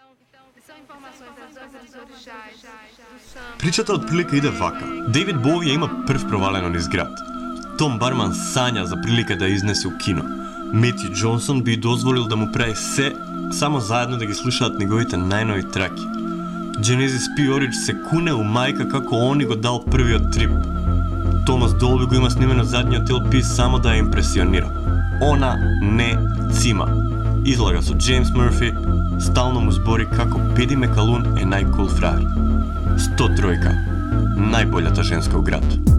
Причата отприлика иде вака. Дейвид Боуи ја има прв провалено низ град. Том Барман сања за прилика да ја изнесе у кино. Метју Џонсон би дозволил да му прави се, само заедно да ги слушаат неговите најнови траки. Genesis P. Orridge се куне у мајка како они го дал првиот трип. Томас Долби го има снимено задниот LP само да ја импресионира. Она не цима. Излага со Джеймс Мърфи, стално му збори како Педи Мекалун е најкул фраер. 103, најбољата женска у град.